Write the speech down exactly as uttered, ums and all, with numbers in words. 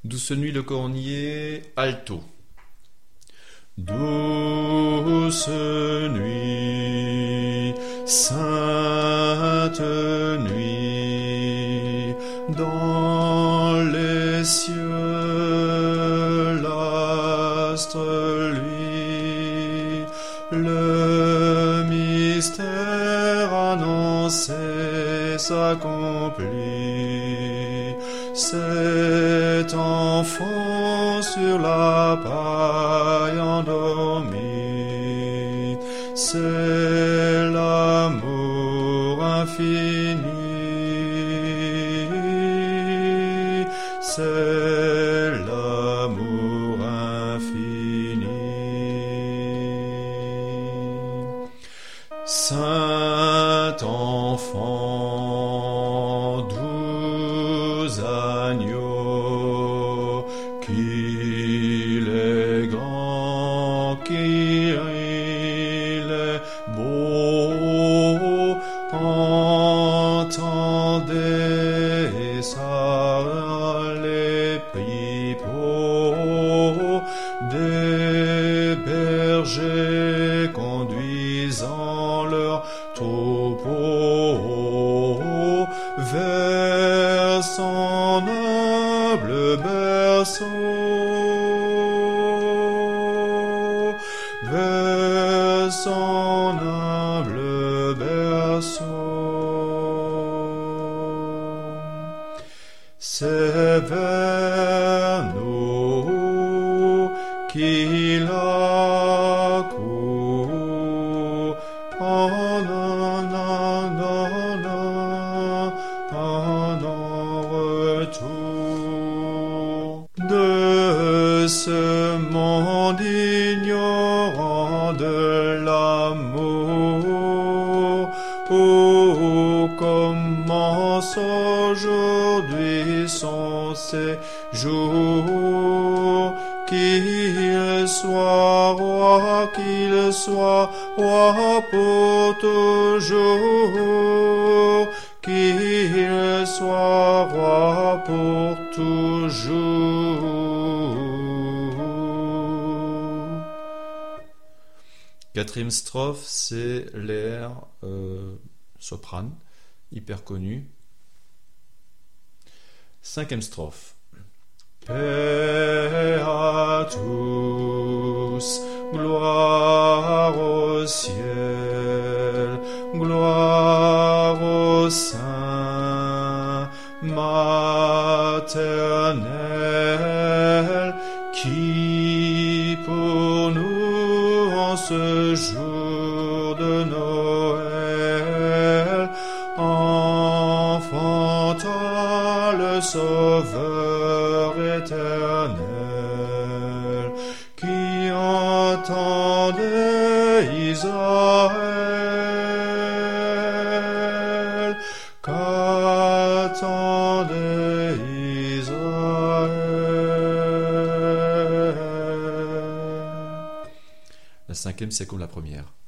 Douce nuit le cornier, alto. Douce nuit, sainte nuit, dans les cieux l'astre lui, le mystère annoncé s'accomplit. Cet enfant sur la paille endormi, c'est l'amour infini, c'est l'amour infini. Saint enfant, doux agneau, qu'il est grand, qu'il est beau, entendez ça les pipeaux des bergers conduisant leur troupeau vers son humble berceau, vers son humble berceau. C'est vers nous qu'il accourt en retour de ce monde ignorant de l'amour. Oh, commence aujourd'hui son séjour. Qu'il soit roi, qu'il soit roi pour toujours, qu'il soit roi pour toujours. Quatrième strophe, c'est l'air euh, soprane, hyper connu. Cinquième strophe. Paix à tous, gloire au ciel, gloire au sein maternel, qui pour nous en ce jour de Noël enfanta le Sauveur éternel, qui entendait Israël, qu'attendait Israël. La cinquième, c'est comme la première.